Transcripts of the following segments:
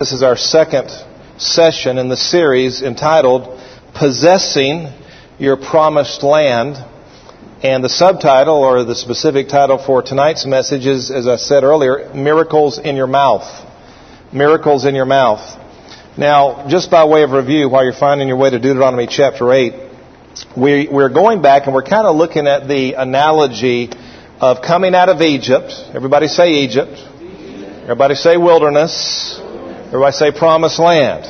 This is our second session in the series entitled Possessing Your Promised Land. And the subtitle, or the specific title for tonight's message is, as I said earlier, Miracles in Your Mouth. Miracles in Your Mouth. Now, just by way of review, while you're finding your way to Deuteronomy chapter 8, we're going back and we're kind of looking at the analogy of coming out of Egypt. Everybody say Egypt. Everybody say wilderness. Everybody say promised land.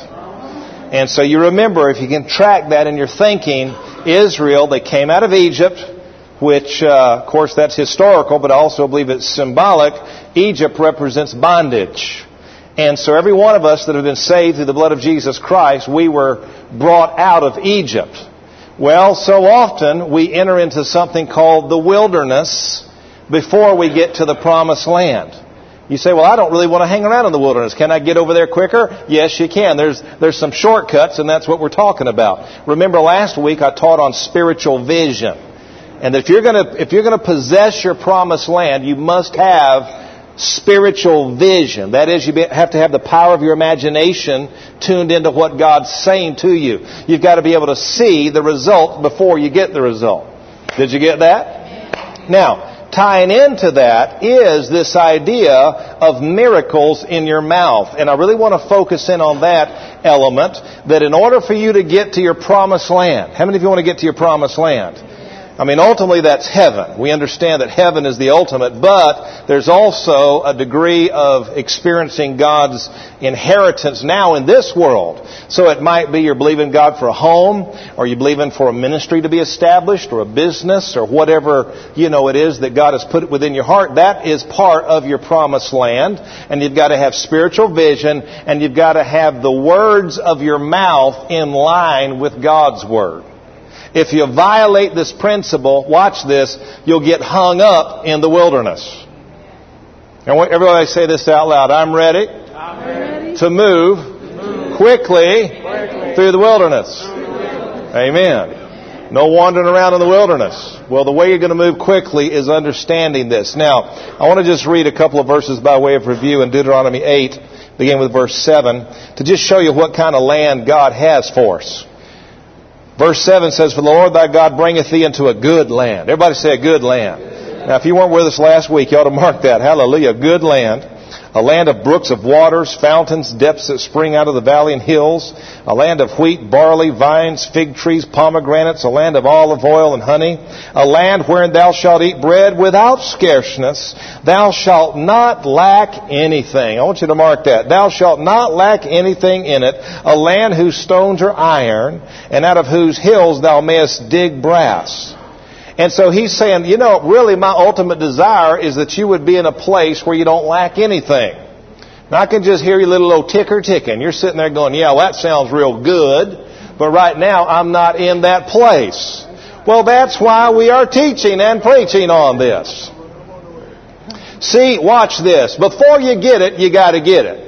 And so you remember, if you can track that in your thinking, Israel, they came out of Egypt, which, of course, that's historical, but I also believe it's symbolic. Egypt represents bondage. And so every one of us that have been saved through the blood of Jesus Christ, we were brought out of Egypt. Well, so often we enter into something called the wilderness before we get to the promised land. You say, well, I don't really want to hang around in the wilderness. Can I get over there quicker? Yes, you can. There's some shortcuts, and that's what we're talking about. Remember last week I taught on spiritual vision. And if you're going to possess your promised land, you must have spiritual vision. That is, you have to have the power of your imagination tuned into what God's saying to you. You've got to be able to see the result before you get the result. Did you get that? Now, tying into that is this idea of miracles in your mouth. And I really want to focus in on that element, that in order for you to get to your promised land, how many of you want to get to your promised land? I mean, ultimately that's heaven. We understand that heaven is the ultimate, but there's also a degree of experiencing God's inheritance now in this world. So it might be you're believing God for a home, or you're believing for a ministry to be established, or a business, or whatever, it is that God has put within your heart. That is part of your promised land. And you've got to have spiritual vision, and you've got to have the words of your mouth in line with God's Word. If you violate this principle, watch this, you'll get hung up in the wilderness. And everybody say this out loud. I'm ready to move quickly through the wilderness. Amen. No wandering around in the wilderness. Well, the way you're going to move quickly is understanding this. Now, I want to just read a couple of verses by way of review in Deuteronomy 8, beginning with verse 7, to just show you what kind of land God has for us. Verse 7 says, For the Lord thy God bringeth thee into a good land. Everybody say a good land. Now, if you weren't with us last week, you ought to mark that. Hallelujah. Good land. A land of brooks of waters, fountains, depths that spring out of the valley and hills. A land of wheat, barley, vines, fig trees, pomegranates. A land of olive oil and honey. A land wherein thou shalt eat bread without scarceness. Thou shalt not lack anything. I want you to mark that. Thou shalt not lack anything in it. A land whose stones are iron, and out of whose hills thou mayest dig brass. And so he's saying, really my ultimate desire is that you would be in a place where you don't lack anything. Now I can just hear your little old ticker ticking. You're sitting there going, yeah, well, that sounds real good, but right now I'm not in that place. Well, that's why we are teaching and preaching on this. See, watch this. Before you get it, you got to get it.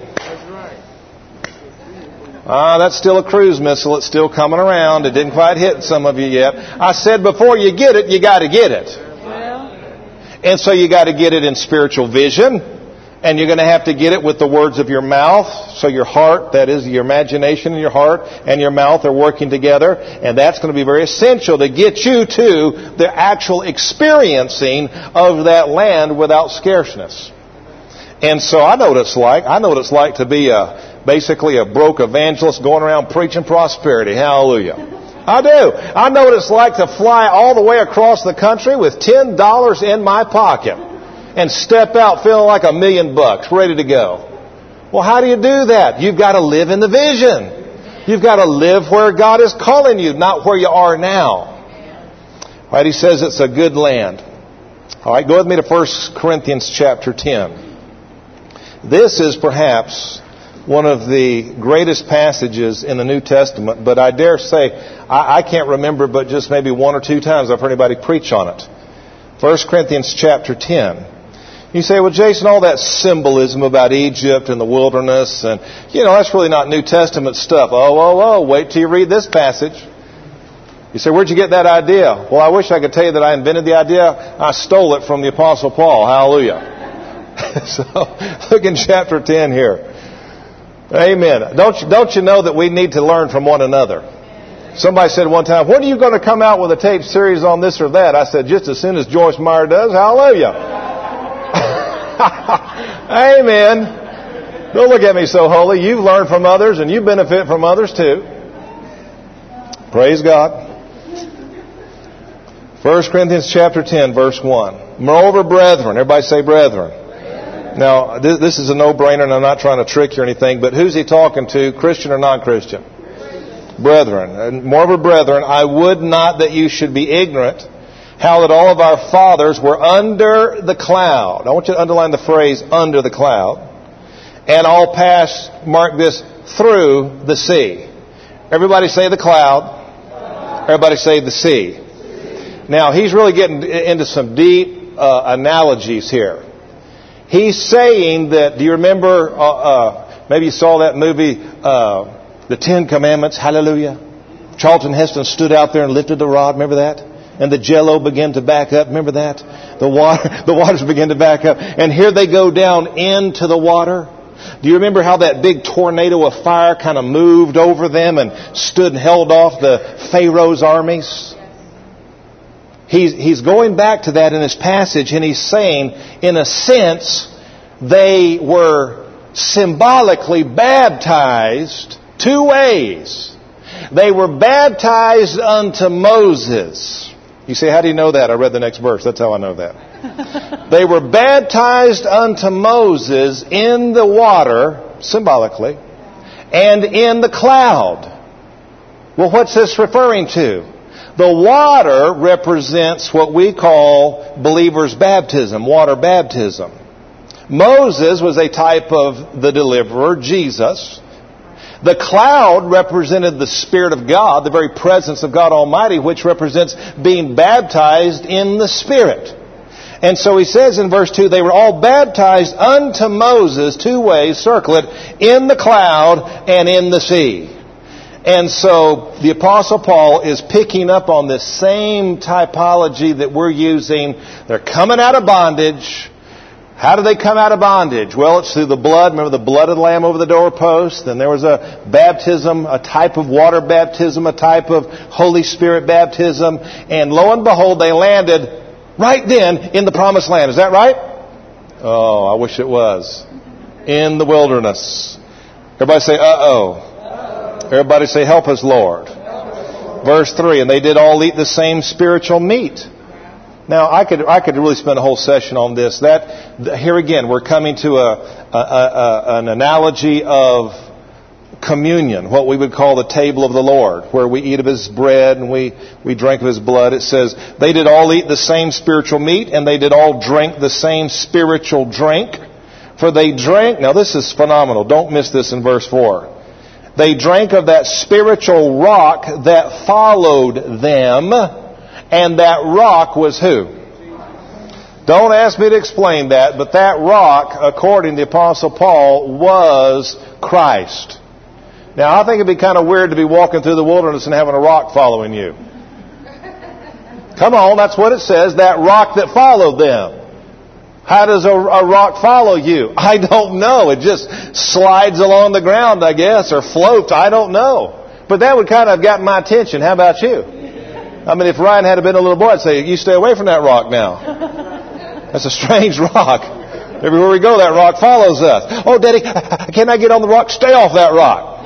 That's still a cruise missile. It's still coming around. It didn't quite hit some of you yet. I said before you get it, you got to get it. And so you got to get it in spiritual vision. And you're going to have to get it with the words of your mouth. So your heart, that is your imagination in your heart and your mouth are working together. And that's going to be very essential to get you to the actual experiencing of that land without scarceness. And so I know what it's like. I know what it's like to be basically a broke evangelist going around preaching prosperity. Hallelujah. I do. I know what it's like to fly all the way across the country with $10 in my pocket and step out feeling like $1 million, ready to go. Well, how do you do that? You've got to live in the vision. You've got to live where God is calling you, not where you are now. All right, he says it's a good land. All right, go with me to 1 Corinthians chapter 10. This is perhaps one of the greatest passages in the New Testament, but I dare say, I can't remember, but just maybe one or two times I've heard anybody preach on it. 1 Corinthians chapter 10. You say, well, Jason, all that symbolism about Egypt and the wilderness, and, that's really not New Testament stuff. Wait till you read this passage. You say, where'd you get that idea? Well, I wish I could tell you that I invented the idea. I stole it from the Apostle Paul. Hallelujah. So, look in chapter 10 here. Amen. Don't you know that we need to learn from one another? Somebody said one time, when are you going to come out with a tape series on this or that? I said, just as soon as Joyce Meyer does. Hallelujah. Amen. Don't look at me so holy. You've learned from others and you benefit from others too. Praise God. 1 Corinthians chapter 10, verse 1. Moreover, brethren. Everybody say brethren. Now, this is a no-brainer, and I'm not trying to trick you or anything, but who's he talking to, Christian or non-Christian? Brethren. And moreover, brethren, I would not that you should be ignorant how that all of our fathers were under the cloud. I want you to underline the phrase, under the cloud. And all passed, mark this, through the sea. Everybody say the cloud. Everybody say the sea. Now, he's really getting into some deep analogies here. He's saying that, do you remember, maybe you saw that movie, The 10 Commandments, hallelujah. Charlton Heston stood out there and lifted the rod, remember that? And the jello began to back up, remember that? The waters began to back up. And here they go down into the water. Do you remember how that big tornado of fire kind of moved over them and stood and held off the Pharaoh's armies? He's going back to that in this passage, and he's saying, in a sense, they were symbolically baptized two ways. They were baptized unto Moses. You say, how do you know that? I read the next verse. That's how I know that. They were baptized unto Moses in the water, symbolically, and in the cloud. Well, what's this referring to? The water represents what we call believers' baptism, water baptism. Moses was a type of the deliverer, Jesus. The cloud represented the Spirit of God, the very presence of God Almighty, which represents being baptized in the Spirit. And so he says in verse 2, they were all baptized unto Moses, two ways, circle it, in the cloud and in the sea. And so the Apostle Paul is picking up on this same typology that we're using. They're coming out of bondage. How do they come out of bondage? Well, it's through the blood. Remember the blood of the Lamb over the doorpost? Then there was a baptism, a type of water baptism, a type of Holy Spirit baptism. And lo and behold, they landed right then in the Promised Land. Is that right? Oh, I wish it was. In the wilderness. Everybody say, uh-oh. Everybody say, help us, Lord. Verse 3, and they did all eat the same spiritual meat. Now, I could really spend a whole session on this. Here again, we're coming to an analogy of communion, what we would call the table of the Lord, where we eat of His bread and we drink of His blood. It says, they did all eat the same spiritual meat, and they did all drink the same spiritual drink. For they drank, now this is phenomenal, don't miss this in verse 4. They drank of that spiritual rock that followed them, and that rock was who? Don't ask me to explain that, but that rock, according to the Apostle Paul, was Christ. Now, I think it'd be kind of weird to be walking through the wilderness and having a rock following you. Come on, that's what it says, that rock that followed them. How does a rock follow you? I don't know. It just slides along the ground, I guess, or floats. I don't know. But that would kind of have gotten my attention. How about you? I mean, if Ryan had been a little boy, I'd say, you stay away from that rock now. That's a strange rock. Everywhere we go, that rock follows us. Oh, Daddy, can I get on the rock? Stay off that rock.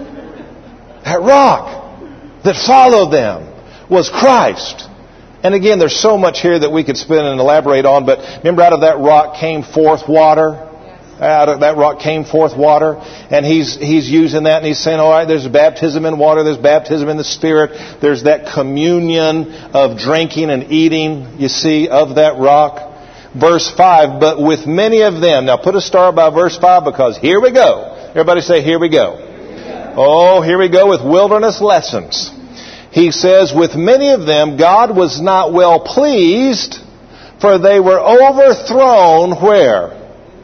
That rock that followed them was Christ. And again, there's so much here that we could spend and elaborate on, but remember, out of that rock came forth water. Out of that rock came forth water. And he's using that, and he's saying, all right, there's baptism in water, there's baptism in the Spirit, there's that communion of drinking and eating, you see, of that rock. Verse 5, but with many of them, now put a star by verse 5, because here we go. Everybody say, here we go. Oh, here we go with wilderness lessons. He says, with many of them, God was not well pleased, for they were overthrown where?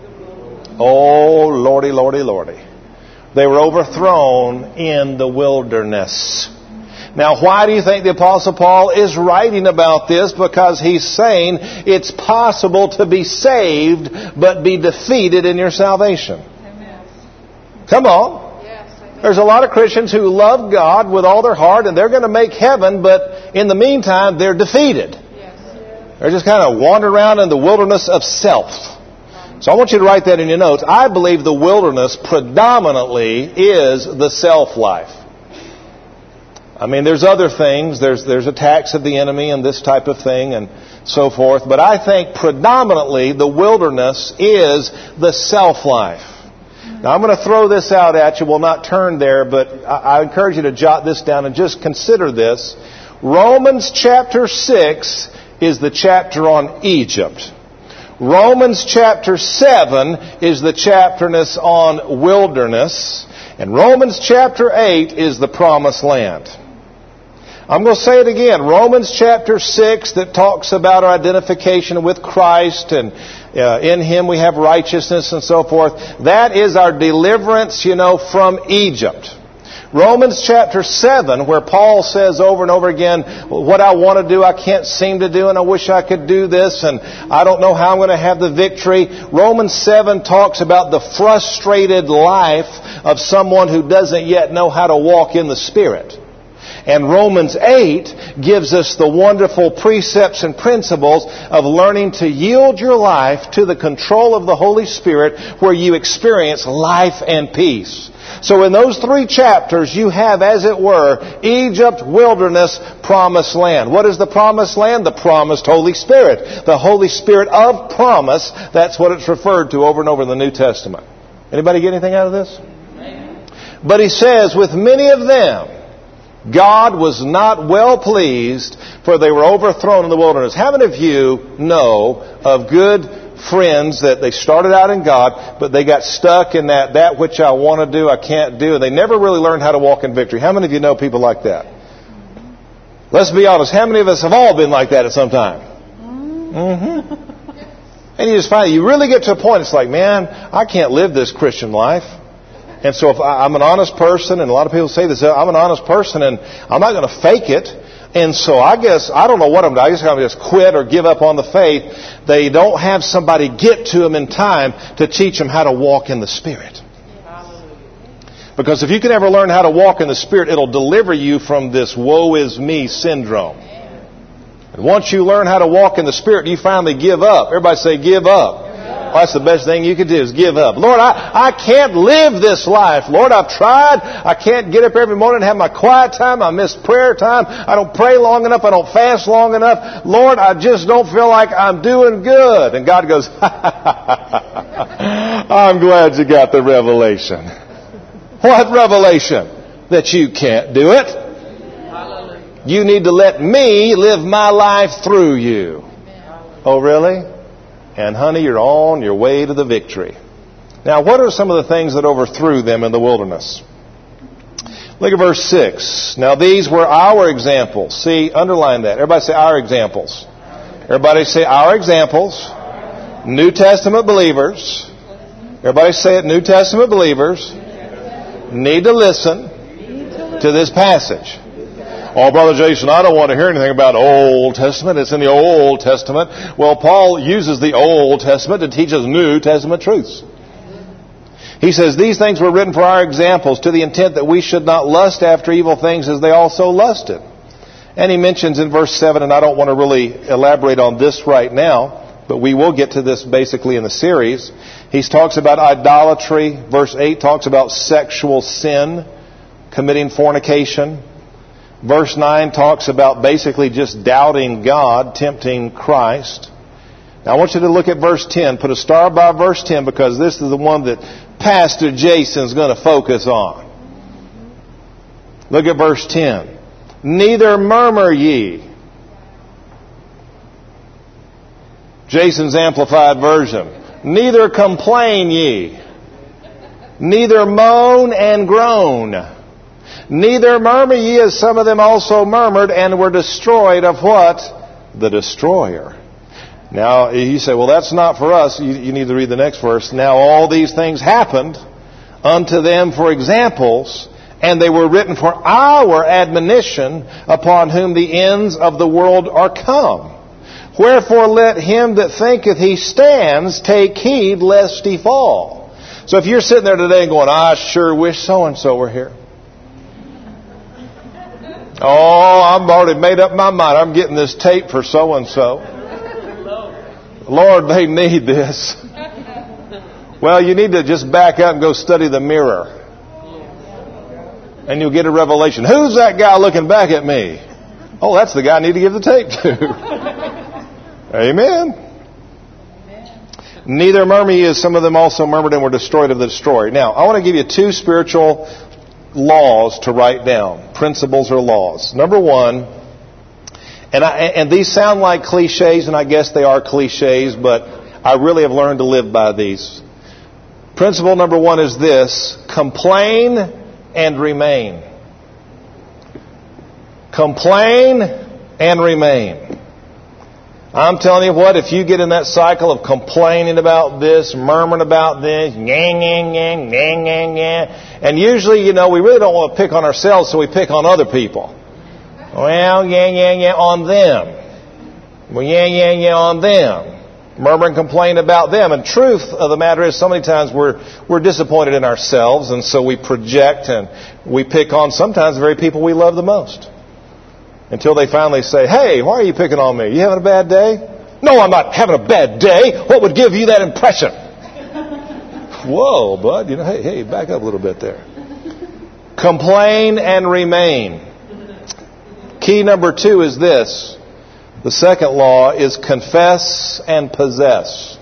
Oh, Lordy, Lordy, Lordy. They were overthrown in the wilderness. Now, why do you think the Apostle Paul is writing about this? Because he's saying it's possible to be saved, but be defeated in your salvation. Come on. There's a lot of Christians who love God with all their heart, and they're going to make heaven, but in the meantime, they're defeated. They're just kind of wandering around in the wilderness of self. So I want you to write that in your notes. I believe the wilderness predominantly is the self life. I mean, there's other things. There's attacks of the enemy and this type of thing and so forth. But I think predominantly the wilderness is the self life. Now, I'm going to throw this out at you. We'll not turn there, but I encourage you to jot this down and just consider this. Romans chapter 6 is the chapter on Egypt. Romans chapter 7 is the chapterness on wilderness. And Romans chapter 8 is the promised land. I'm going to say it again. Romans chapter 6 that talks about our identification with Christ and in Him we have righteousness and so forth. That is our deliverance, from Egypt. Romans chapter 7, where Paul says over and over again, what I want to do, I can't seem to do, and I wish I could do this, and I don't know how I'm going to have the victory. Romans 7 talks about the frustrated life of someone who doesn't yet know how to walk in the Spirit. And Romans 8 gives us the wonderful precepts and principles of learning to yield your life to the control of the Holy Spirit, where you experience life and peace. So in those 3 chapters, you have, as it were, Egypt, wilderness, promised land. What is the promised land? The promised Holy Spirit. The Holy Spirit of promise. That's what it's referred to over and over in the New Testament. Anybody get anything out of this? But he says, with many of them, God was not well pleased, for they were overthrown in the wilderness. How many of you know of good friends that they started out in God, but they got stuck in that which I want to do, I can't do, and they never really learned how to walk in victory? How many of you know people like that? Let's be honest. How many of us have all been like that at some time? And you just find you really get to a point, it's like, man, I can't live this Christian life. And so if I'm an honest person, and a lot of people say this, I'm an honest person and I'm not going to fake it. And so I guess, I don't know what I'm doing. I guess I'm going to just quit or give up on the faith. They don't have somebody get to them in time to teach them how to walk in the Spirit. Because if you can ever learn how to walk in the Spirit, it'll deliver you from this woe is me syndrome. And once you learn how to walk in the Spirit, you finally give up. Everybody say, give up. Well, that's the best thing you can do is give up. Lord, I can't live this life. Lord, I've tried. I can't get up every morning and have my quiet time. I miss prayer time. I don't pray long enough. I don't fast long enough. Lord, I just don't feel like I'm doing good. And God goes, I'm glad you got the revelation. What revelation? That you can't do it. You need to let me live my life through you. Oh, really? And honey, you're on your way to the victory. Now, what are some of the things that overthrew them in the wilderness? Look at verse 6. Now, these were our examples. See, underline that. Everybody say our examples. Everybody say our examples. New Testament believers. Everybody say it. New Testament believers need to listen to this passage. Oh, Brother Jason, I don't want to hear anything about Old Testament. It's in the Old Testament. Well, Paul uses the Old Testament to teach us New Testament truths. He says, these things were written for our examples, to the intent that we should not lust after evil things as they also lusted. And he mentions in verse 7, and I don't want to really elaborate on this right now, but we will get to this basically in the series. He talks about idolatry. Verse 8 talks about sexual sin, committing fornication. Verse 9 talks about basically just doubting God, tempting Christ. Now I want you to look at verse 10. Put a star by verse 10 because this is the one that Pastor Jason's going to focus on. Look at verse 10. Neither murmur ye. Jason's Amplified Version. Neither complain ye. Neither moan and groan. Neither murmur ye, as some of them also murmured and were destroyed of what? The destroyer. Now, you say, well, that's not for us. You need to read the next verse. Now, all these things happened unto them for examples, and they were written for our admonition, upon whom the ends of the world are come. Wherefore let him that thinketh he stands take heed lest he fall. So if you're sitting there today and going, I sure wish so-and-so were here. Oh, I've already made up my mind. I'm getting this tape for so-and-so. Lord, they need this. Well, you need to just back out and go study the mirror. And you'll get a revelation. Who's that guy looking back at me? Oh, that's the guy I need to give the tape to. Amen. Neither murmur ye, as some of them also murmured and were destroyed of the destroyer. Now, I want to give you 2 spiritual laws to write down. Principles or laws. Number 1, and these sound like cliches, and I guess they are cliches, but I really have learned to live by these. Principle number 1 is this: complain and remain. Complain and remain. I'm telling you what, if you get in that cycle of complaining about this, murmuring about this, and usually, we really don't want to pick on ourselves, so we pick on other people. Well, on them. Well, on them. Murmur and complain about them. And truth of the matter is, so many times we're disappointed in ourselves, and so we project and we pick on sometimes the very people we love the most. Until they finally say, hey, why are you picking on me? You having a bad day? No, I'm not having a bad day. What would give you that impression? Whoa, bud. Hey, back up a little bit there. Complain and remain. Key number 2 is this. The second law is confess and possess.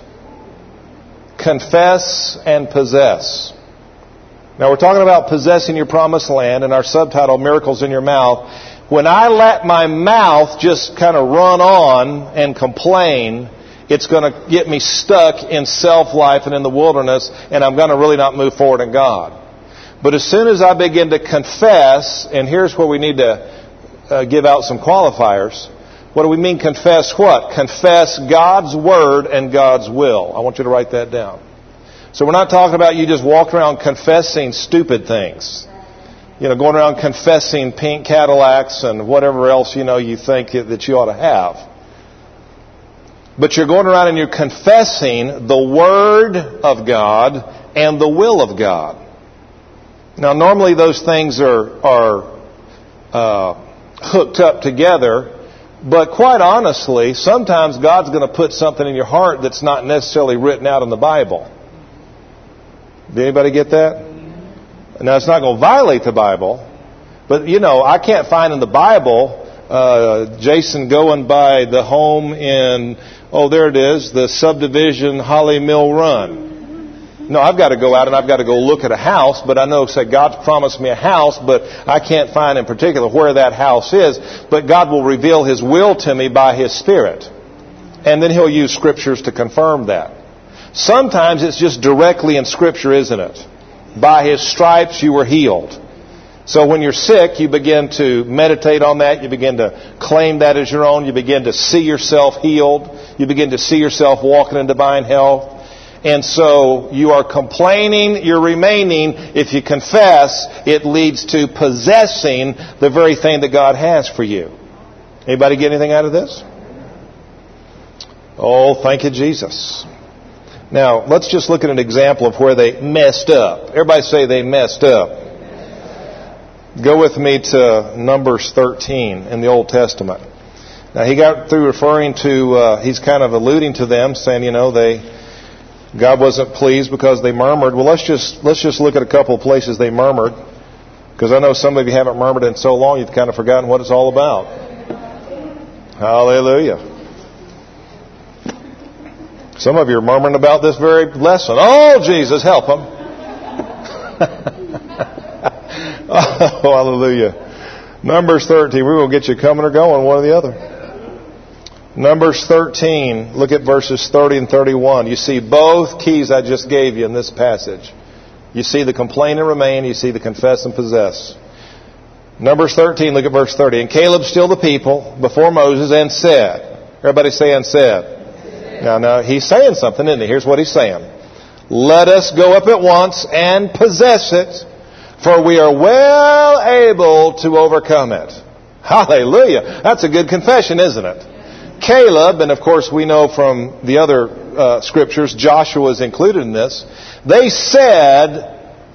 Confess and possess. Now we're talking about possessing your promised land, and our subtitle, Miracles in Your Mouth. When I let my mouth just kind of run on and complain, it's going to get me stuck in self-life and in the wilderness, and I'm going to really not move forward in God. But as soon as I begin to confess, and here's where we need to give out some qualifiers. What do we mean confess what? Confess God's Word and God's will. I want you to write that down. So we're not talking about you just walking around confessing stupid things. Going around confessing pink Cadillacs and whatever else, you think that you ought to have. But you're going around and you're confessing the Word of God and the will of God. Now, normally those things are hooked up together. But quite honestly, sometimes God's going to put something in your heart that's not necessarily written out in the Bible. Did anybody get that? Now, it's not going to violate the Bible, but, I can't find in the Bible Jason going by the home in, there it is, the subdivision Holly Mill Run. No, I've got to go out and I've got to go look at a house, but I know, God promised me a house, but I can't find in particular where that house is. But God will reveal His will to me by His Spirit. And then He'll use Scriptures to confirm that. Sometimes it's just directly in Scripture, isn't it? By His stripes you were healed. So when you're sick, you begin to meditate on that. You begin to claim that as your own. You begin to see yourself healed. You begin to see yourself walking in divine health. And so you are complaining, you're remaining. If you confess, it leads to possessing the very thing that God has for you. Anybody get anything out of this? Oh, thank you, Jesus. Now, let's just look at an example of where they messed up. Everybody say they messed up. Go with me to Numbers 13 in the Old Testament. Now, he got through referring to, he's kind of alluding to them, saying, God wasn't pleased because they murmured. Well, let's just look at a couple of places they murmured, because I know some of you haven't murmured in so long you've kind of forgotten what it's all about. Hallelujah. Some of you are murmuring about this very lesson. Oh, Jesus, help them. Oh, hallelujah. Numbers 13. We will get you coming or going, one or the other. Numbers 13, look at verses 30 and 31. You see both keys I just gave you in this passage. You see the complain and remain. You see the confess and possess. Numbers 13, look at verse 30. And Caleb stilled the people before Moses and said. Everybody say and said. Now, he's saying something, isn't he? Here's what he's saying. Let us go up at once and possess it, for we are well able to overcome it. Hallelujah. That's a good confession, isn't it? Caleb, and of course we know from the other scriptures, Joshua is included in this, they said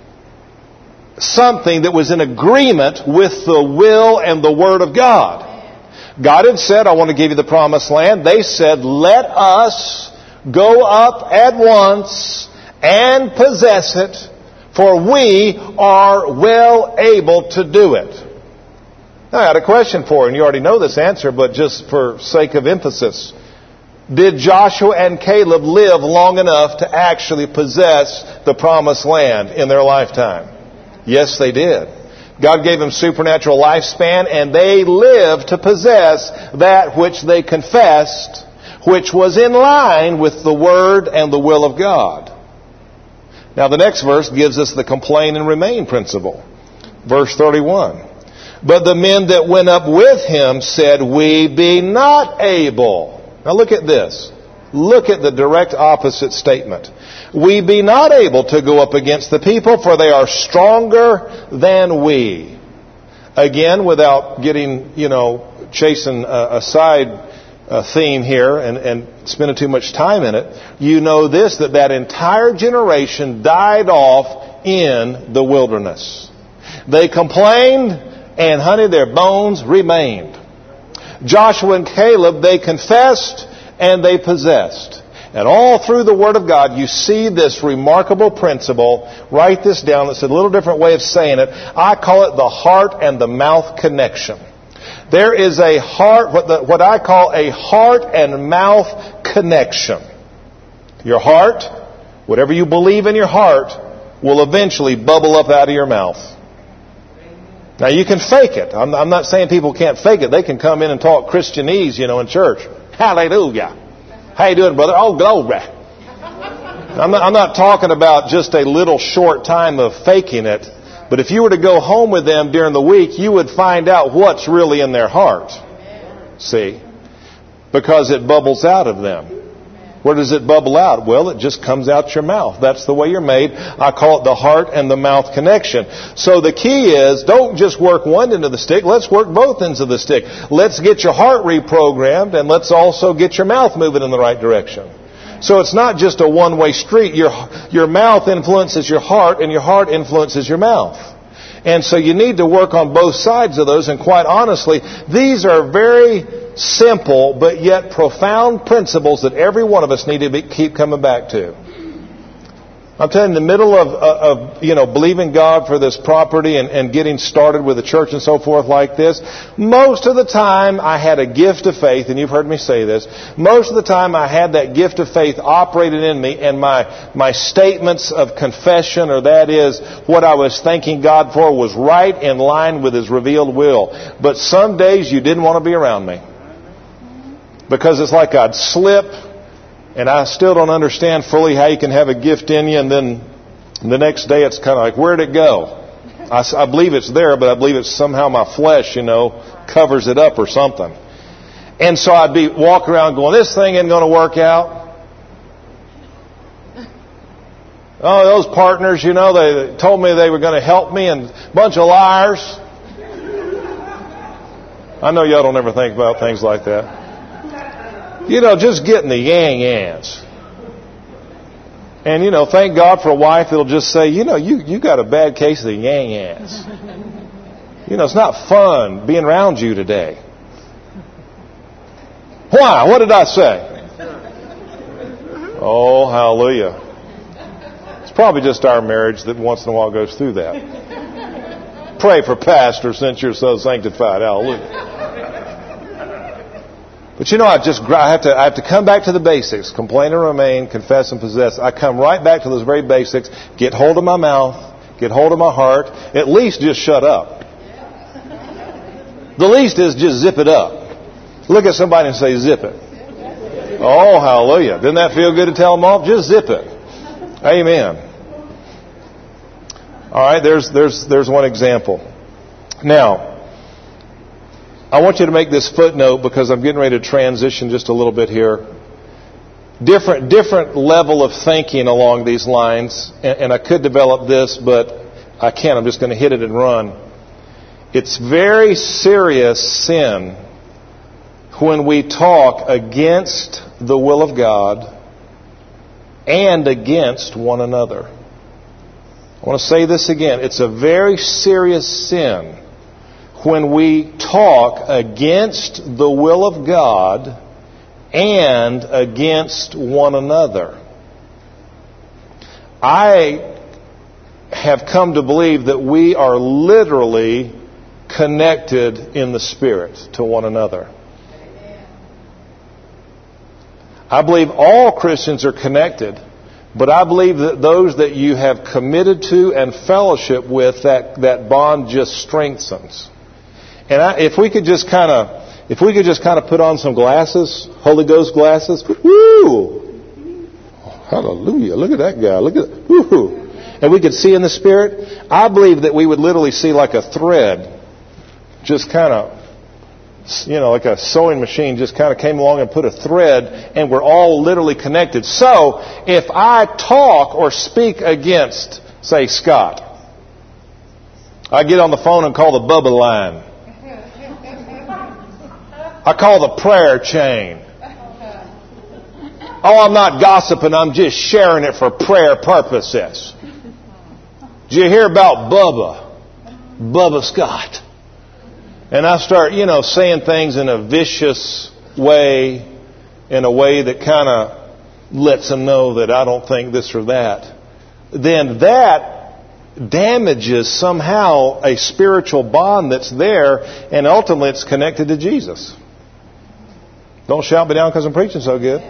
something that was in agreement with the will and the Word of God. God had said, I want to give you the promised land. They said, let us go up at once and possess it, for we are well able to do it. Now, I got a question for you, and you already know this answer, but just for sake of emphasis. Did Joshua and Caleb live long enough to actually possess the promised land in their lifetime? Yes, they did. God gave them supernatural lifespan, and they lived to possess that which they confessed, which was in line with the Word and the will of God. Now, the next verse gives us the complain and remain principle. Verse 31. But the men that went up with him said, we be not able. Now look at this. Look at the direct opposite statement. We be not able to go up against the people, for they are stronger than we. Again, without getting, chasing a side theme here and spending too much time in it, you know this, that entire generation died off in the wilderness. They complained, and honey, their bones remained. Joshua and Caleb, they confessed and they possessed. And all through the Word of God, you see this remarkable principle. Write this down. It's a little different way of saying it. I call it the heart and the mouth connection. There is a heart, what I call a heart and mouth connection. Your heart, whatever you believe in your heart, will eventually bubble up out of your mouth. Now, you can fake it. I'm not saying people can't fake it. They can come in and talk Christianese, in church. Hallelujah. How you doing, brother? Oh, glory. I'm not talking about just a little short time of faking it. But if you were to go home with them during the week, you would find out what's really in their heart. See? Because it bubbles out of them. Where does it bubble out? Well, it just comes out your mouth. That's the way you're made. I call it the heart and the mouth connection. So the key is, don't just work one end of the stick. Let's work both ends of the stick. Let's get your heart reprogrammed, and let's also get your mouth moving in the right direction. So it's not just a one-way street. Your mouth influences your heart, and your heart influences your mouth. And so you need to work on both sides of those. And quite honestly, these are very simple but yet profound principles that every one of us need to keep coming back to. I'm telling you, in the middle of believing God for this property and getting started with the church and so forth like this, most of the time I had a gift of faith, and you've heard me say this, most of the time I had that gift of faith operated in me, and my statements of confession, or that is, what I was thanking God for, was right in line with His revealed will. But some days you didn't want to be around me. Because it's like I'd slip, and I still don't understand fully how you can have a gift in you, and then the next day it's kind of like, where'd it go? I believe it's there, but I believe it's somehow my flesh, covers it up or something. And so I'd be walking around going, this thing isn't going to work out. Oh, those partners, they told me they were going to help me, and a bunch of liars. I know y'all don't ever think about things like that. Just getting the yang-yangs. And, thank God for a wife that'll just say, you got a bad case of the yang-yangs. It's not fun being around you today. Why? What did I say? Oh, hallelujah. It's probably just our marriage that once in a while goes through that. Pray for pastor since you're so sanctified. Hallelujah. But I have to come back to the basics. Complain and remain, confess and possess. I come right back to those very basics. Get hold of my mouth. Get hold of my heart. At least just shut up. The least is just zip it up. Look at somebody and say, zip it. Oh, hallelujah. Didn't that feel good to tell them off? Just zip it. Amen. All right, there's one example. Now, I want you to make this footnote because I'm getting ready to transition just a little bit here. Different level of thinking along these lines, and I could develop this, but I can't. I'm just going to hit it and run. It's very serious sin when we talk against the will of God and against one another. I want to say this again. It's a very serious sin when we talk against the will of God and against one another. I have come to believe that we are literally connected in the Spirit to one another. I believe all Christians are connected, but I believe that those that you have committed to and fellowship with, that bond just strengthens. And if we could just kind of put on some glasses, Holy Ghost glasses, woo! Hallelujah! Look at that guy! Look at woo! And we could see in the Spirit. I believe that we would literally see like a thread, just kind of, like a sewing machine just kind of came along and put a thread, and we're all literally connected. So, if I talk or speak against, say, Scott, I get on the phone and call the Bubba line. I call the prayer chain. Oh, I'm not gossiping, I'm just sharing it for prayer purposes. Did you hear about Bubba Scott? And I start, saying things in a vicious way, in a way that kind of lets them know that I don't think this or that. Then that damages somehow a spiritual bond that's there, and ultimately it's connected to Jesus. Don't shout me down because I'm preaching so good.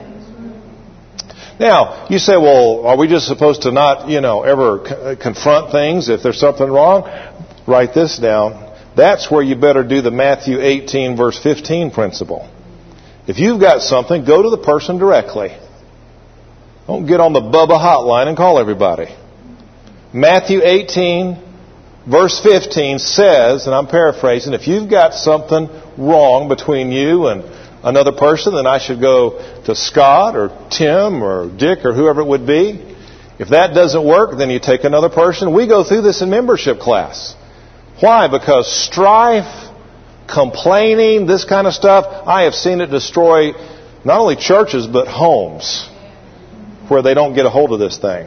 Now, you say, well, are we just supposed to not, ever confront things if there's something wrong? Write this down. That's where you better do the Matthew 18 verse 15 principle. If you've got something, go to the person directly. Don't get on the Bubba hotline and call everybody. Matthew 18 verse 15 says, and I'm paraphrasing, if you've got something wrong between you and another person, then I should go to Scott or Tim or Dick or whoever it would be. If that doesn't work, then you take another person. We go through this in membership class. Why? Because strife, complaining, this kind of stuff, I have seen it destroy not only churches but homes where they don't get a hold of this thing.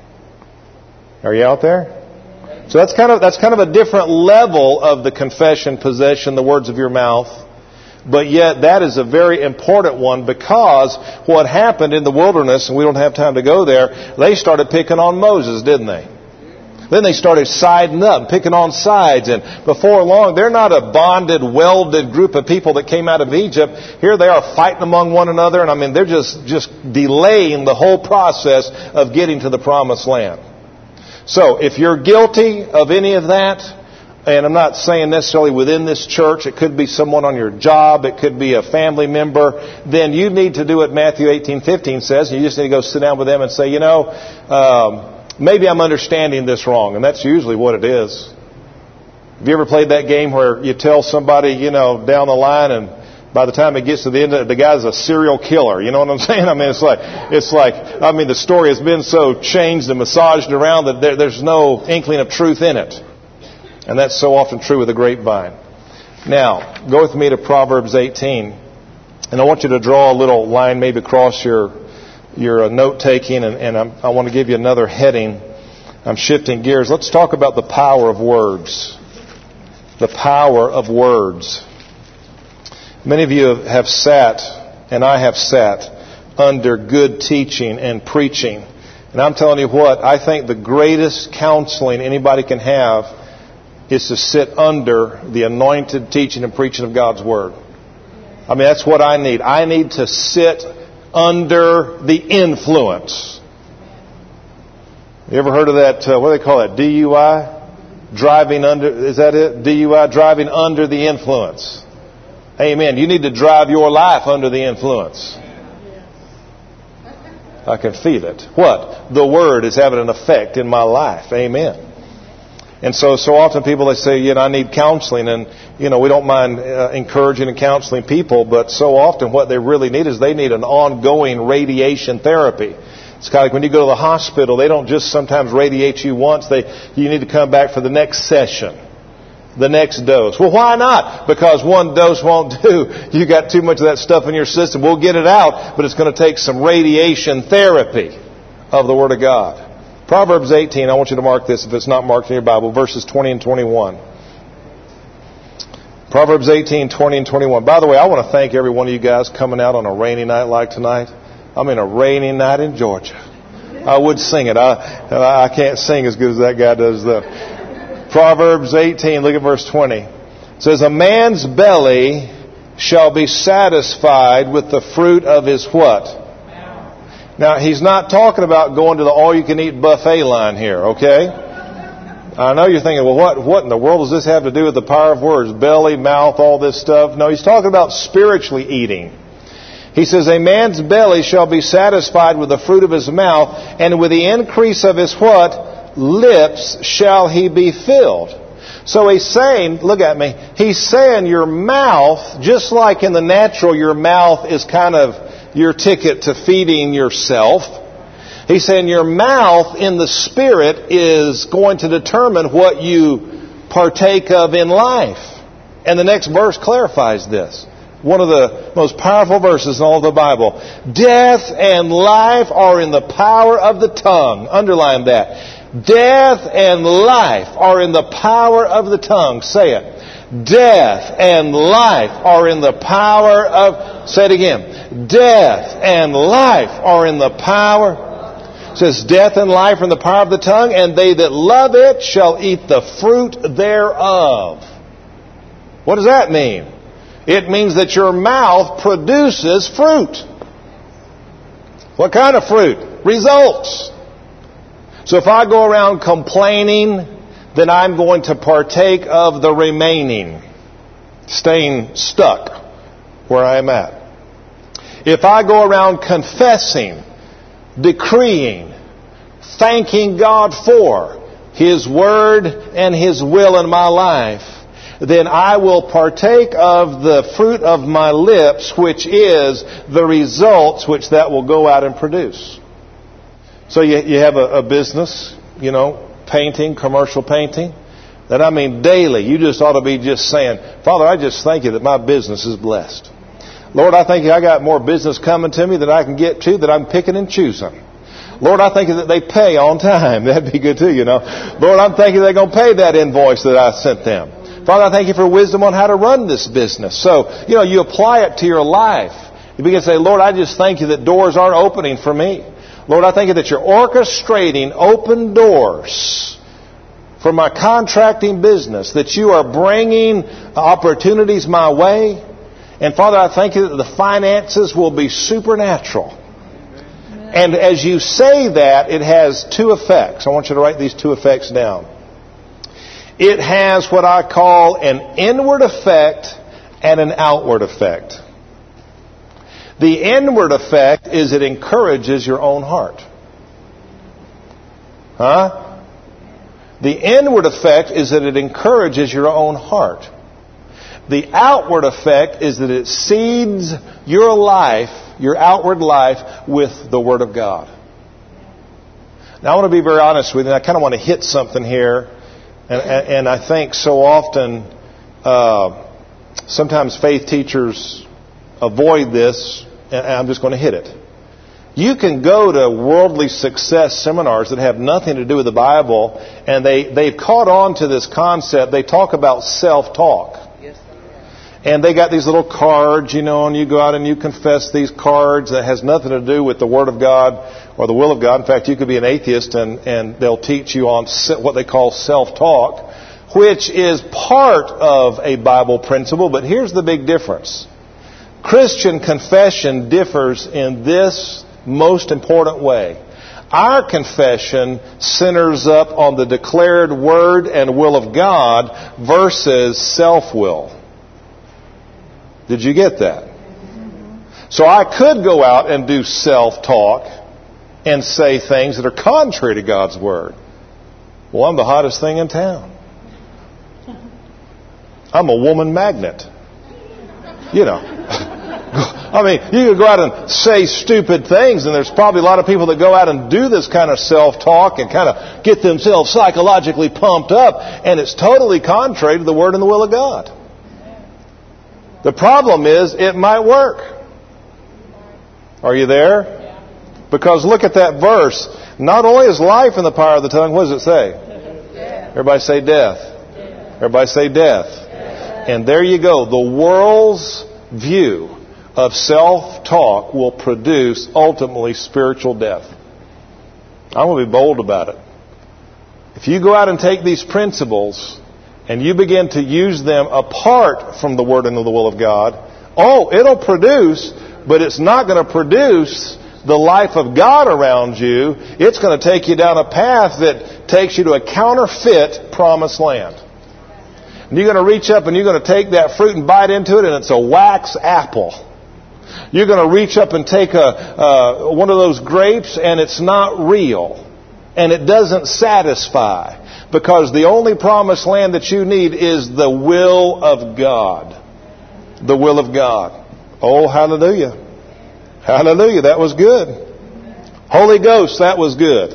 Are you out there? So that's kind of a different level of the confession, possession, the words of your mouth. But yet that is a very important one, because what happened in the wilderness, and we don't have time to go there, they started picking on Moses, didn't they? Then they started siding up, picking on sides, and before long, they're not a bonded, welded group of people that came out of Egypt. Here they are fighting among one another, and they're just delaying the whole process of getting to the promised land. So, if you're guilty of any of that, and I'm not saying necessarily within this church, it could be someone on your job, it could be a family member, then you need to do what Matthew 18:15 says. You just need to go sit down with them and say, maybe I'm understanding this wrong. And that's usually what it is. Have you ever played that game where you tell somebody, down the line, and by the time it gets to the end, the guy's a serial killer? You know what I'm saying? The story has been so changed and massaged around that there's no inkling of truth in it. And that's so often true with the grapevine. Now, go with me to Proverbs 18. And I want you to draw a little line maybe across your note-taking, and I want to give you another heading. I'm shifting gears. Let's talk about the power of words. The power of words. Many of you have sat, and I have sat, under good teaching and preaching. And I'm telling you what, I think the greatest counseling anybody can have is to sit under the anointed teaching and preaching of God's Word. That's what I need. I need to sit under the influence. You ever heard of that, what do they call that, DUI? Driving under, is that it? DUI, driving under the influence. Amen. You need to drive your life under the influence. I can feel it. What? The Word is having an effect in my life. Amen. And so often people, they say, I need counseling, and, we don't mind encouraging and counseling people, but so often what they really need is they need an ongoing radiation therapy. It's kind of like when you go to the hospital, they don't just sometimes radiate you once. You need to come back for the next session. the next dose. Well, why not? Because one dose won't do. You got too much of that stuff in your system. We'll get it out, but it's going to take some radiation therapy of the Word of God. Proverbs 18, I want you to mark this if it's not marked in your Bible, verses 20 and 21. Proverbs 18, 20 and 21. By the way, I want to thank every one of you guys coming out on a rainy night like tonight. I mean, a rainy night in Georgia. I would sing it. I can't sing as good as that guy does, though. Proverbs 18, look at verse 20. It says, a man's belly shall be satisfied with the fruit of his what? Now, he's not talking about going to the all-you-can-eat buffet line here, okay? I know you're thinking, well, what in the world does this have to do with the power of words? Belly, mouth, all this stuff. No, he's talking about spiritually eating. He says, a man's belly shall be satisfied with the fruit of his mouth, and with the increase of his what? Lips shall he be filled. So he's saying, look at me, he's saying your mouth, just like in the natural, your mouth is kind of your ticket to feeding yourself. He's saying your mouth in the Spirit is going to determine what you partake of in life. And the next verse clarifies this. One of the most powerful verses in all of the Bible. Death and life are in the power of the tongue. Underline that. Death and life are in the power of the tongue. Say it. Death and life are in the power of... Say it again. Death and life are in the power... It says, death and life are in the power of the tongue, and they that love it shall eat the fruit thereof. What does that mean? It means that your mouth produces fruit. What kind of fruit? Results. So if I go around complaining, then I'm going to partake of the remaining, staying stuck where I am at. If I go around confessing, decreeing, thanking God for His Word and His will in my life, then I will partake of the fruit of my lips, which is the results which that will go out and produce. So you have a business, painting, commercial painting, that I mean daily, you just ought to be just saying, Father, I just thank you that my business is blessed. Lord, I thank you I got more business coming to me that I can get to that I'm picking and choosing. Lord, I thank you that they pay on time. That'd be good too, Lord, I'm thanking they're going to pay that invoice that I sent them. Father, I thank you for wisdom on how to run this business. So, you apply it to your life. You begin to say, Lord, I just thank you that doors aren't opening for me. Lord, I thank you that you're orchestrating open doors for my contracting business, that you are bringing opportunities my way. And Father, I thank you that the finances will be supernatural. Amen. And as you say that, it has two effects. I want you to write these two effects down. It has what I call an inward effect and an outward effect. The inward effect is it encourages your own heart. The inward effect is that it encourages your own heart. The outward effect is that it seeds your life, your outward life, with the Word of God. Now I want to be very honest with you, and I kind of want to hit something here. And I think so often, sometimes faith teachers avoid this, and I'm just going to hit it. You can go to worldly success seminars that have nothing to do with the Bible, and they've caught on to this concept. They talk about self-talk. And they got these little cards, and you go out and you confess these cards that has nothing to do with the Word of God or the will of God. In fact, you could be an atheist and they'll teach you on what they call self-talk, which is part of a Bible principle. But here's the big difference. Christian confession differs in this most important way. Our confession centers up on the declared Word and will of God versus self-will. Did you get that? So I could go out and do self-talk and say things that are contrary to God's Word. Well, I'm the hottest thing in town. I'm a woman magnet. I mean, you could go out and say stupid things, and there's probably a lot of people that go out and do this kind of self-talk and kind of get themselves psychologically pumped up, and it's totally contrary to the Word and the will of God. The problem is, it might work. Are you there? Because look at that verse. Not only is life in the power of the tongue, what does it say? Everybody say death. Everybody say death. And there you go. The world's view of self-talk will produce ultimately spiritual death. I'm going to be bold about it. If you go out and take these principles and you begin to use them apart from the Word and the will of God, it'll produce, but it's not going to produce the life of God around you. It's going to take you down a path that takes you to a counterfeit promised land. And you're going to reach up and you're going to take that fruit and bite into it, and it's a wax apple. You're going to reach up and take one of those grapes, and it's not real. And it doesn't satisfy. Because the only promised land that you need is the will of God. The will of God. Oh, hallelujah. Hallelujah, that was good. Holy Ghost, that was good.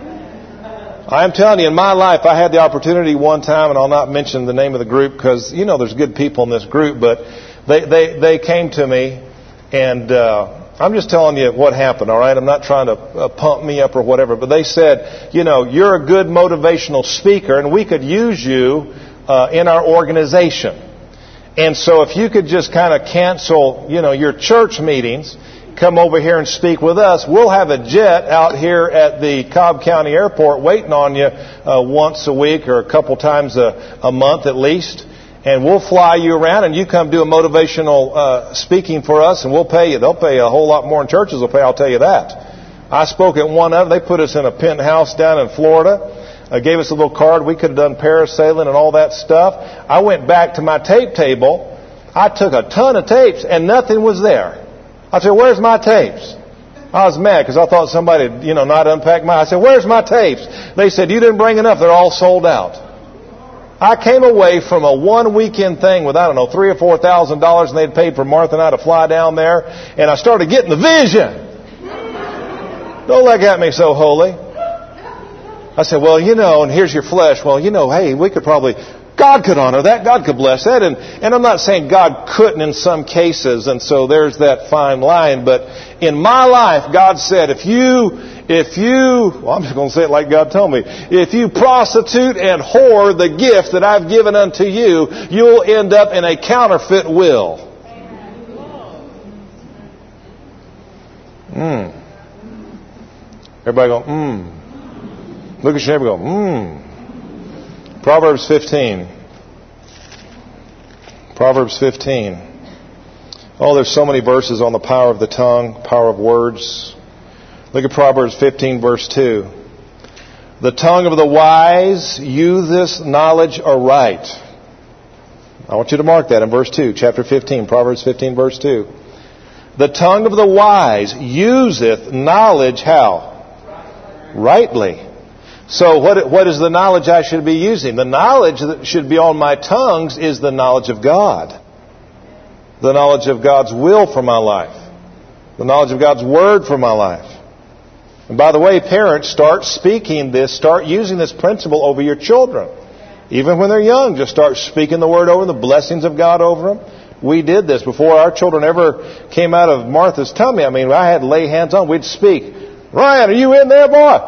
I'm telling you, in my life, I had the opportunity one time, and I'll not mention the name of the group because, there's good people in this group, but they came to me, and I'm just telling you what happened, all right? I'm not trying to pump me up or whatever, but they said, you're a good motivational speaker, and we could use you in our organization. And so if you could just kind of cancel, your church meetings, come over here and speak with us. We'll have a jet out here at the Cobb County Airport waiting on you once a week or a couple times a month at least. And we'll fly you around, and you come do a motivational speaking for us, and we'll pay you. They'll pay a whole lot more than churches will pay, I'll tell you that. I spoke at one of them. They put us in a penthouse down in Florida. Gave us a little card. We could have done parasailing and all that stuff. I went back to my tape table. I took a ton of tapes, and nothing was there. I said, where's my tapes? I was mad because I thought somebody had, not unpacked mine. I said, where's my tapes? They said, you didn't bring enough. They're all sold out. I came away from a one weekend thing with, $3,000 or $4,000, and they'd paid for Martha and I to fly down there. And I started getting the vision. Don't look at me so holy. I said, well, and here's your flesh. Well, hey, we could probably... God could honor that. God could bless that. And I'm not saying God couldn't in some cases, and so there's that fine line. But in my life, God said, if you, well, I'm just going to say it like God told me, if you prostitute and whore the gift that I've given unto you, you'll end up in a counterfeit will. Everybody go, Look at your neighbor, go, Proverbs 15. Proverbs 15. Oh, there's so many verses on the power of the tongue, power of words. Look at Proverbs 15, verse 2. The tongue of the wise useth knowledge aright. I want you to mark that in verse 2, chapter 15, Proverbs 15, verse 2. The tongue of the wise useth knowledge how? Rightly. So what is the knowledge I should be using? The knowledge that should be on my tongues is the knowledge of God. The knowledge of God's will for my life. The knowledge of God's Word for my life. And by the way, parents, start speaking this, start using this principle over your children. Even when they're young, just start speaking the Word over them, the blessings of God over them. We did this before our children ever came out of Martha's tummy. I had to lay hands on them. We'd speak. Ryan, are you in there, boy?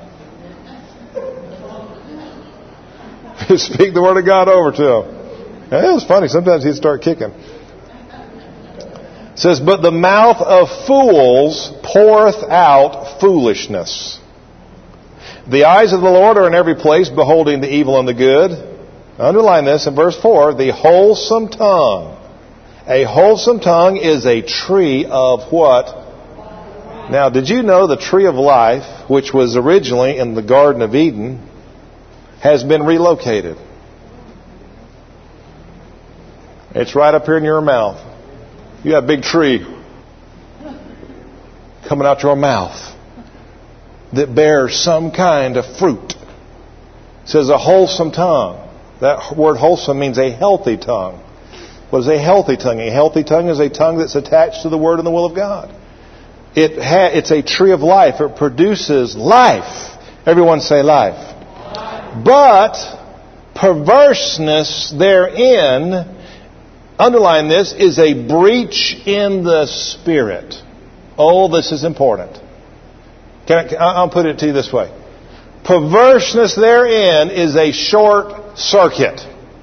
Speak the Word of God over to him. And it was funny. Sometimes he'd start kicking. It says, but the mouth of fools poureth out foolishness. The eyes of the Lord are in every place, beholding the evil and the good. Underline this in verse 4. The wholesome tongue. A wholesome tongue is a tree of what? Now, did you know the tree of life, which was originally in the Garden of Eden, has been relocated? It's right up here in your mouth. You got a big tree coming out your mouth that bears some kind of fruit. It says a wholesome tongue. That word wholesome means a healthy tongue. What is a healthy tongue? A healthy tongue is a tongue that's attached to the Word and the will of God. It's a tree of life. It produces life. Everyone say life. But perverseness therein, underline this, is a breach in the Spirit. Oh, this is important. I'll put it to you this way. Perverseness therein is a short circuit.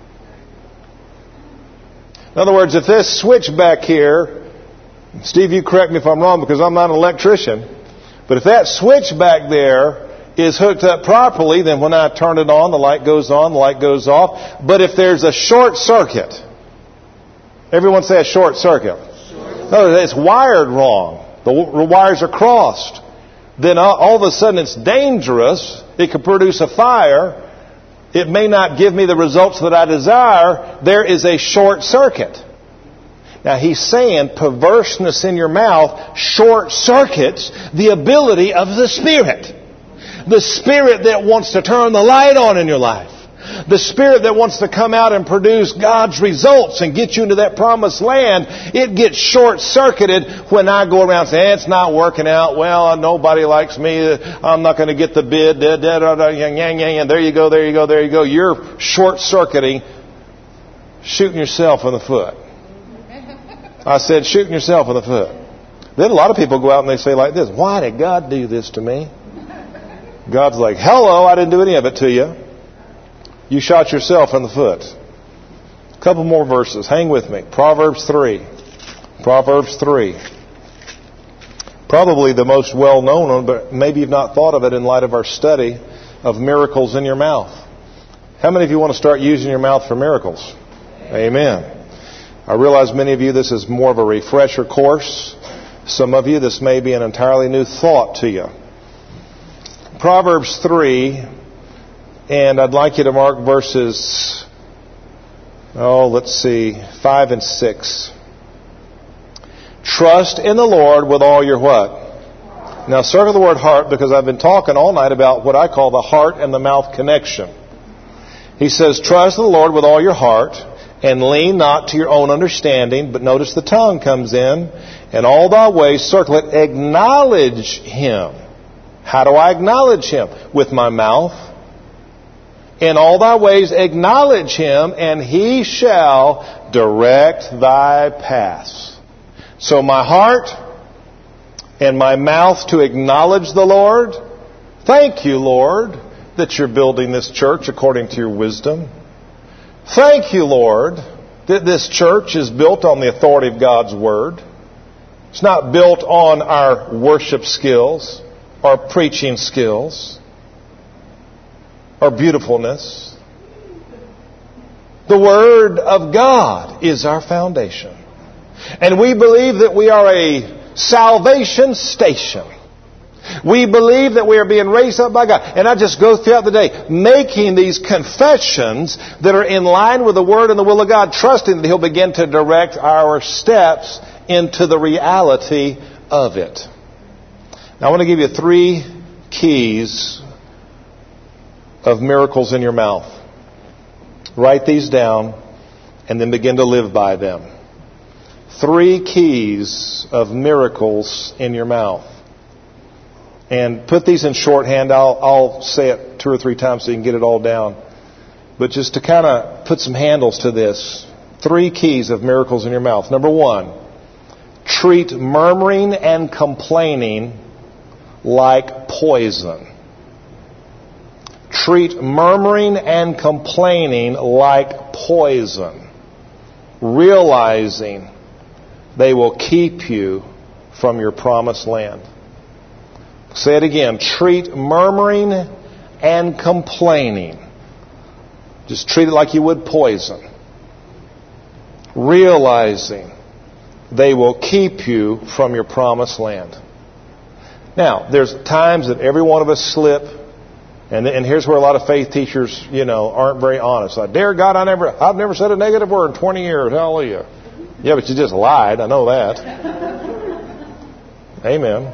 In other words, if this switch back here, Steve, you correct me if I'm wrong because I'm not an electrician, but if that switch back there is hooked up properly, then when I turn it on, the light goes off. But if there's a short circuit, everyone say a short circuit. No, it's wired wrong. The wires are crossed. Then all of a sudden it's dangerous. It could produce a fire. It may not give me the results that I desire. There is a short circuit. Now he's saying perverseness in your mouth short circuits the ability of the Spirit. The Spirit that wants to turn the light on in your life. The Spirit that wants to come out and produce God's results and get you into that promised land, it gets short-circuited when I go around saying, it's not working out. Well, nobody likes me. I'm not going to get the bid. There you go. You're short-circuiting, shooting yourself in the foot. I said, shooting yourself in the foot. Then a lot of people go out and they say like this, why did God do this to me? God's like, hello, I didn't do any of it to you. You shot yourself in the foot. A couple more verses. Hang with me. Proverbs 3. Proverbs 3. Probably the most well-known one, but maybe you've not thought of it in light of our study of miracles in your mouth. How many of you want to start using your mouth for miracles? Amen. I realize many of you this is more of a refresher course. Some of you this may be an entirely new thought to you. Proverbs 3, and I'd like you to mark verses, 5 and 6. Trust in the Lord with all your what? Now circle the word heart because I've been talking all night about what I call the heart and the mouth connection. He says, trust in the Lord with all your heart and lean not to your own understanding. But notice the tongue comes in. In all thy ways circle it. Acknowledge Him. How do I acknowledge Him? With my mouth. In all thy ways acknowledge Him, and He shall direct thy paths. So my heart and my mouth to acknowledge the Lord. Thank you, Lord, that you're building this church according to your wisdom. Thank you, Lord, that this church is built on the authority of God's Word. It's not built on our worship skills, our preaching skills, our beautifulness. The Word of God is our foundation. And we believe that we are a salvation station. We believe that we are being raised up by God. And I just go throughout the day making these confessions that are in line with the Word and the will of God, trusting that He'll begin to direct our steps into the reality of it. Now I want to give you 3 keys of miracles in your mouth. Write these down and then begin to live by them. 3 keys of miracles in your mouth. And put these in shorthand. I'll say it 2 or 3 times so you can get it all down. But just to kind of put some handles to this. 3 keys of miracles in your mouth. Number 1, treat murmuring and complaining like poison. Treat murmuring and complaining like poison, realizing they will keep you from your promised land. Say it again. Treat murmuring and complaining. Just treat it like you would poison. Realizing they will keep you from your promised land. Now, there's times that every one of us slip. And here's where a lot of faith teachers, aren't very honest. Like, dear God, I've never said a negative word in 20 years. Hallelujah. Yeah, but you just lied. I know that. Amen.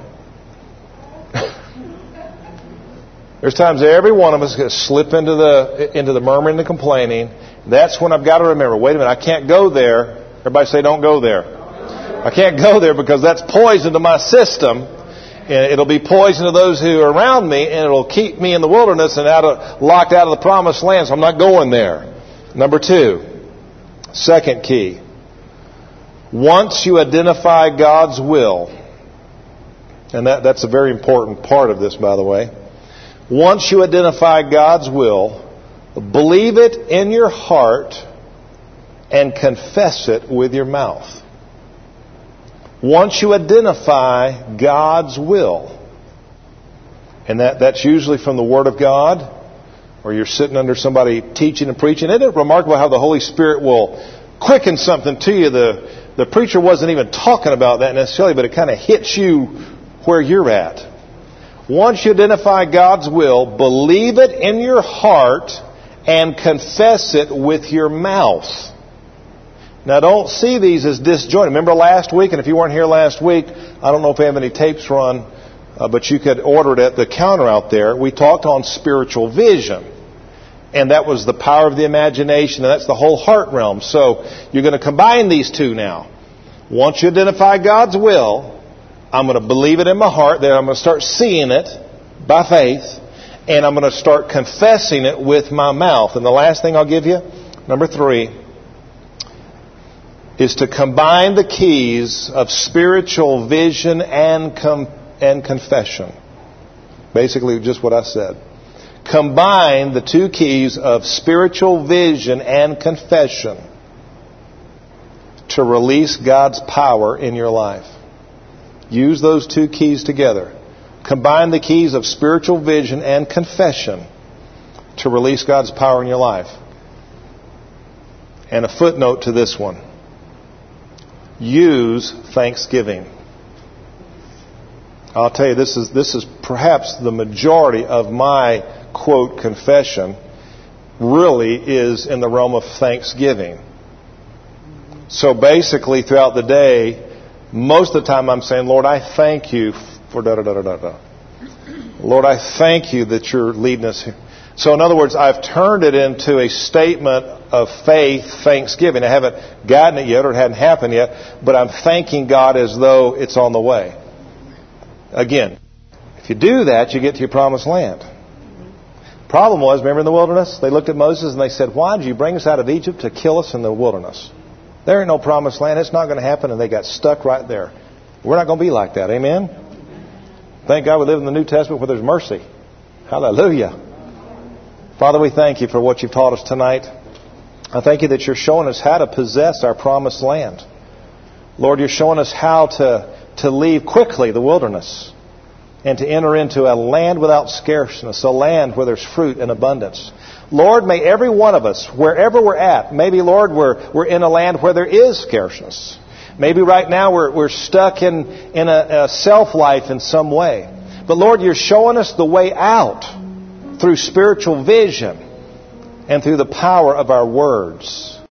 There's times that every one of us gets slip into the murmuring and complaining. That's when I've got to remember, wait a minute, I can't go there. Everybody say, don't go there. I can't go there because that's poison to my system. And it'll be poison to those who are around me, and it'll keep me in the wilderness and locked out of the promised land, so I'm not going there. Number 2, second key. Once you identify God's will, and that's a very important part of this, by the way. Once you identify God's will, believe it in your heart and confess it with your mouth. Once you identify God's will, and that's usually from the Word of God, or you're sitting under somebody teaching and preaching. Isn't it remarkable how the Holy Spirit will quicken something to you? The preacher wasn't even talking about that necessarily, but it kind of hits you where you're at. Once you identify God's will, believe it in your heart and confess it with your mouth. Now, don't see these as disjointed. Remember last week, and if you weren't here last week, I don't know if we have any tapes run, but you could order it at the counter out there. We talked on spiritual vision, and that was the power of the imagination, and that's the whole heart realm. So you're going to combine these two now. Once you identify God's will, I'm going to believe it in my heart, then I'm going to start seeing it by faith, and I'm going to start confessing it with my mouth. And the last thing I'll give you, number 3, is to combine the keys of spiritual vision and confession. Basically, just what I said. Combine the 2 keys of spiritual vision and confession to release God's power in your life. Use those 2 keys together. Combine the keys of spiritual vision and confession to release God's power in your life. And a footnote to this one. Use thanksgiving. I'll tell you, this is perhaps the majority of my, quote, confession really is in the realm of thanksgiving. So basically, throughout the day, most of the time I'm saying, Lord, I thank you for da-da-da-da-da-da. Lord, I thank you that you're leading us here. So in other words, I've turned it into a statement of faith, thanksgiving. I haven't gotten it yet, or it hadn't happened yet, but I'm thanking God as though it's on the way. Again, if you do that, you get to your promised land. Problem was, remember in the wilderness, they looked at Moses and they said, why did you bring us out of Egypt to kill us in the wilderness? There ain't no promised land. It's not going to happen. And they got stuck right there. We're not going to be like that. Amen? Thank God we live in the New Testament where there's mercy. Hallelujah. Father, we thank you for what you've taught us tonight. I thank you that you're showing us how to possess our promised land. Lord, you're showing us how to leave quickly the wilderness and to enter into a land without scarceness, a land where there's fruit and abundance. Lord, may every one of us, wherever we're at, maybe, Lord, we're in a land where there is scarceness. Maybe right now we're stuck in a self-life in some way. But Lord, you're showing us the way out through spiritual vision and through the power of our words.